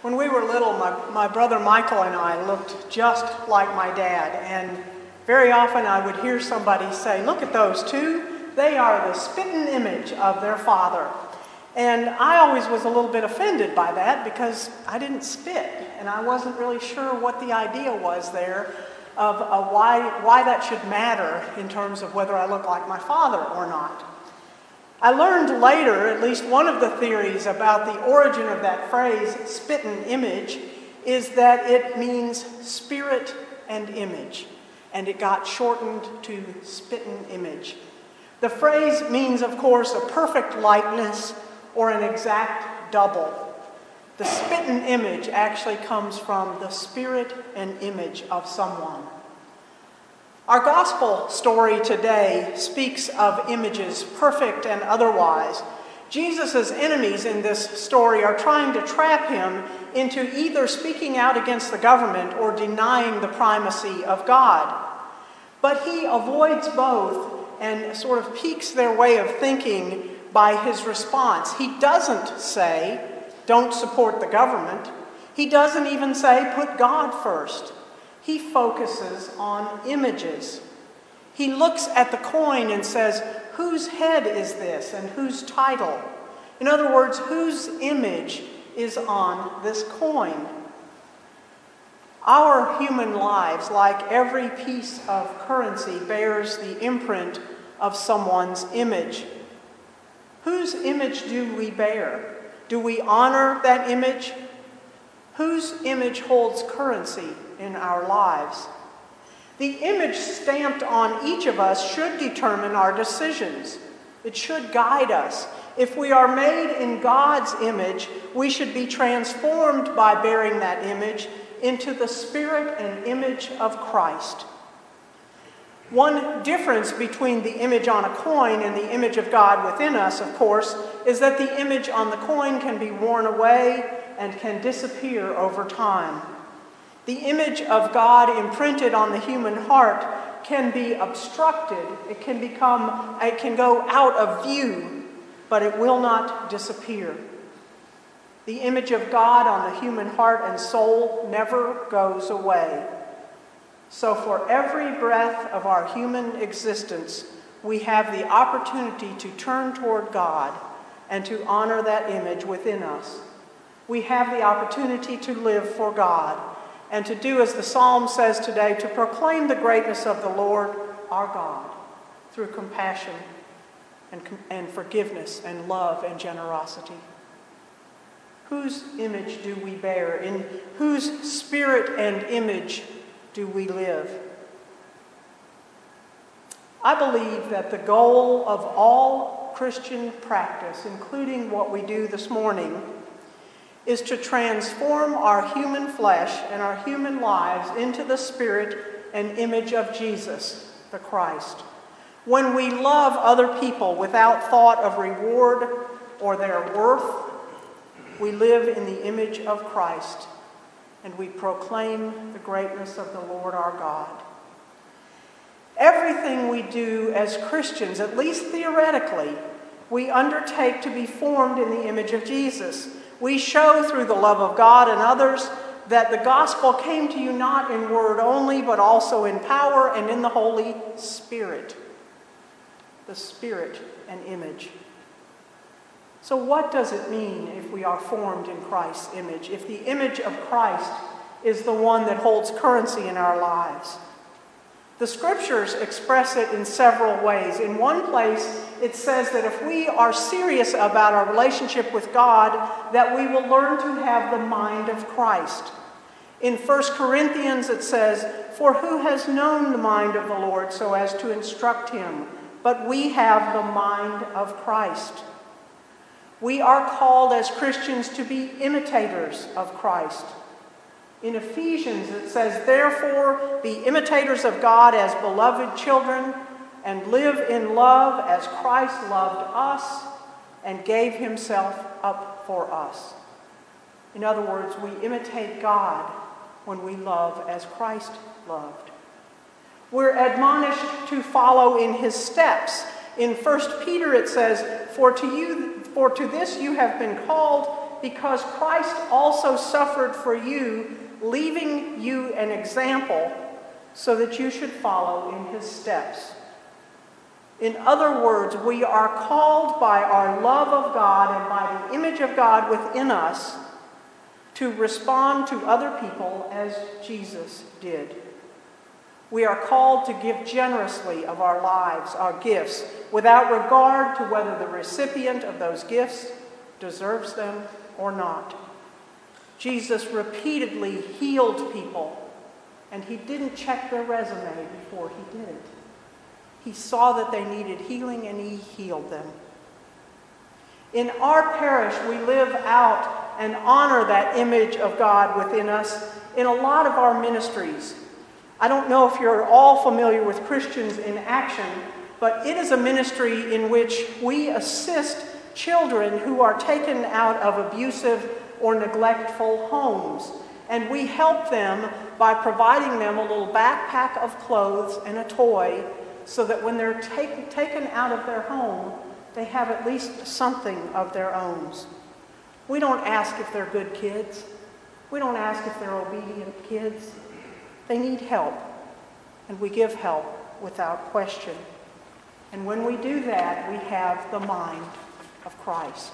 When we were little, my brother Michael and I looked just like my dad, and very often I would hear somebody say, "Look at those two, they are the spitting image of their father." And I always was a little bit offended by that because I didn't spit, and I wasn't really sure what the idea was there of why that should matter in terms of whether I look like my father or not. I learned later, at least one of the theories about the origin of that phrase, spittin' image, is that it means spirit and image, and it got shortened to spittin' image. The phrase means, of course, a perfect likeness or an exact double. The spittin' image actually comes from the spirit and image of someone. Our gospel story today speaks of images, perfect and otherwise. Jesus' enemies in this story are trying to trap him into either speaking out against the government or denying the primacy of God. But he avoids both and sort of piques their way of thinking by his response. He doesn't say, "Don't support the government." He doesn't even say, "Put God first." He focuses on images. He looks at the coin and says, "Whose head is this and whose title?" In other words, whose image is on this coin? Our human lives, like every piece of currency, bears the imprint of someone's image. Whose image do we bear? Do we honor that image? Whose image holds currency in our lives? The image stamped on each of us should determine our decisions. It should guide us. If we are made in God's image, we should be transformed by bearing that image into the spirit and image of Christ. One difference between the image on a coin and the image of God within us, of course, is that the image on the coin can be worn away and can disappear over time. The image of God imprinted on the human heart can be obstructed. It can go out of view, but it will not disappear. The image of God on the human heart and soul never goes away. So for every breath of our human existence, we have the opportunity to turn toward God and to honor that image within us. We have the opportunity to live for God and to do as the psalm says today, to proclaim the greatness of the Lord our God through compassion and forgiveness and love and generosity. Whose image do we bear? In whose spirit and image do we live? I believe that the goal of all Christian practice, including what we do this morning, is to transform our human flesh and our human lives into the spirit and image of Jesus, the Christ. When we love other people without thought of reward or their worth, we live in the image of Christ, and we proclaim the greatness of the Lord our God. Everything we do as Christians, at least theoretically, we undertake to be formed in the image of Jesus. We show through the love of God and others that the gospel came to you not in word only, but also in power and in the Holy Spirit. The Spirit and image. So what does it mean if we are formed in Christ's image? If the image of Christ is the one that holds currency in our lives? The scriptures express it in several ways. In one place, it says that if we are serious about our relationship with God, that we will learn to have the mind of Christ. In 1 Corinthians, it says, "For who has known the mind of the Lord so as to instruct him? But we have the mind of Christ." We are called as Christians to be imitators of Christ. In Ephesians, it says, "Therefore, be imitators of God as beloved children, and live in love as Christ loved us and gave himself up for us." In other words, we imitate God when we love as Christ loved. We're admonished to follow in his steps. In 1 Peter, it says, For to this you have been called, because Christ also suffered for you, leaving you an example so that you should follow in his steps. In other words, we are called by our love of God and by the image of God within us to respond to other people as Jesus did. We are called to give generously of our lives, our gifts, without regard to whether the recipient of those gifts deserves them or not. Jesus repeatedly healed people, and he didn't check their resume before he did it. He saw that they needed healing, and he healed them. In our parish, we live out and honor that image of God within us in a lot of our ministries. I don't know if you're all familiar with Christians in Action, but it is a ministry in which we assist children who are taken out of abusive or neglectful homes. And we help them by providing them a little backpack of clothes and a toy so that when they're taken out of their home, they have at least something of their own. We don't ask if they're good kids. We don't ask if they're obedient kids. They need help, and we give help without question. And when we do that, we have the mind of Christ.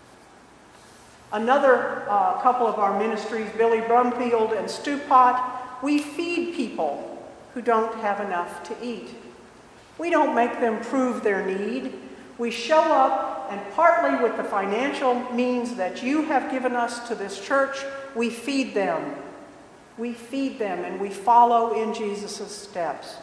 Another couple of our ministries, Billy Brumfield and Stewpot, we feed people who don't have enough to eat. We don't make them prove their need. We show up, and partly with the financial means that you have given us to this church, we feed them. We feed them, and we follow in Jesus' steps.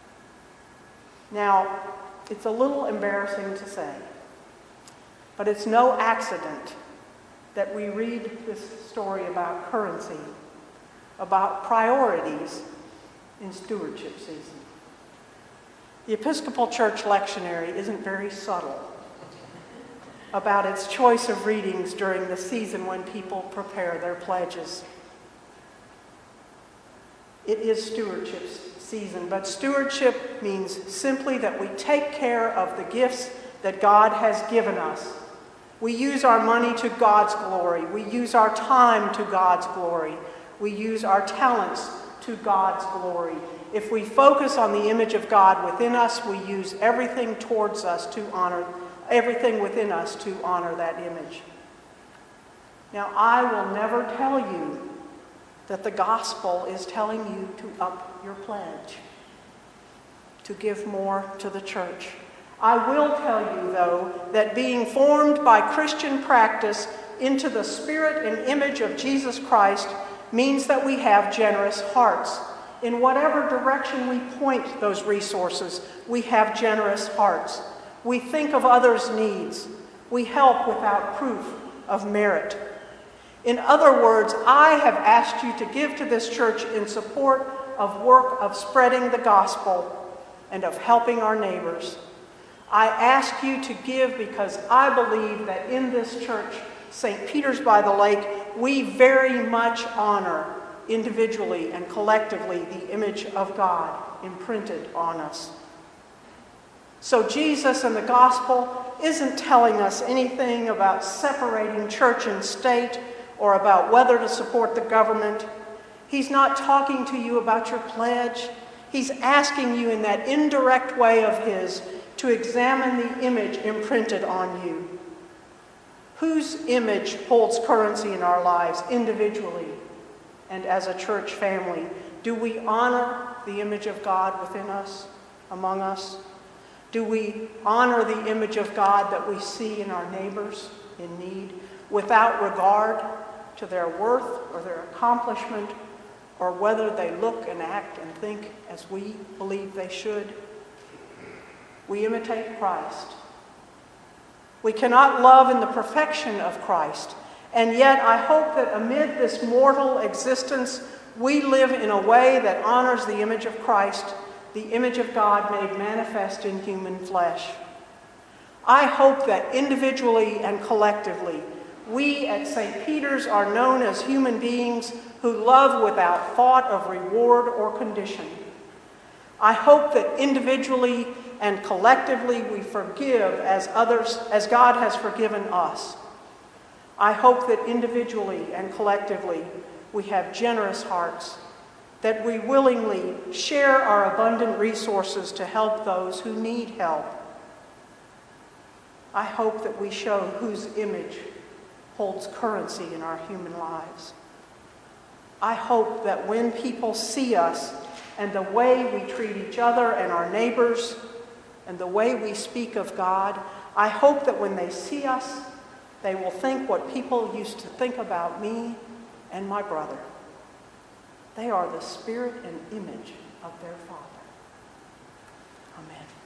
Now, it's a little embarrassing to say, but it's no accident that we read this story about currency, about priorities in stewardship season. The Episcopal Church lectionary isn't very subtle about its choice of readings during the season when people prepare their pledges. It is stewardship season, but stewardship means simply that we take care of the gifts that God has given us. We use our money to God's glory. We use our time to God's glory. We use our talents to God's glory. If we focus on the image of God within us, we use everything towards us to honor, everything within us to honor that image. Now, I will never tell you that the gospel is telling you to up your pledge, to give more to the church. I will tell you, though, that being formed by Christian practice into the spirit and image of Jesus Christ means that we have generous hearts. In whatever direction we point those resources, we have generous hearts. We think of others' needs. We help without proof of merit. In other words, I have asked you to give to this church in support of work of spreading the gospel and of helping our neighbors. I ask you to give because I believe that in this church, St. Peter's by the Lake, we very much honor individually and collectively the image of God imprinted on us. So Jesus and the gospel isn't telling us anything about separating church and state or about whether to support the government. He's not talking to you about your pledge. He's asking you in that indirect way of his to examine the image imprinted on you. Whose image holds currency in our lives individually and as a church family? Do we honor the image of God within us, among us? Do we honor the image of God that we see in our neighbors in need without regard to their worth or their accomplishment or whether they look and act and think as we believe they should? We imitate Christ. We cannot love in the perfection of Christ, and yet I hope that amid this mortal existence, we live in a way that honors the image of Christ, the image of God made manifest in human flesh. I hope that individually and collectively, we at St. Peter's are known as human beings who love without thought of reward or condition. I hope that individually and collectively we forgive as God has forgiven us. I hope that individually and collectively we have generous hearts, that we willingly share our abundant resources to help those who need help. I hope that we show whose image holds currency in our human lives. I hope that when people see us and the way we treat each other and our neighbors and the way we speak of God, I hope that when they see us, they will think what people used to think about me and my brother. They are the spirit and image of their Father. Amen.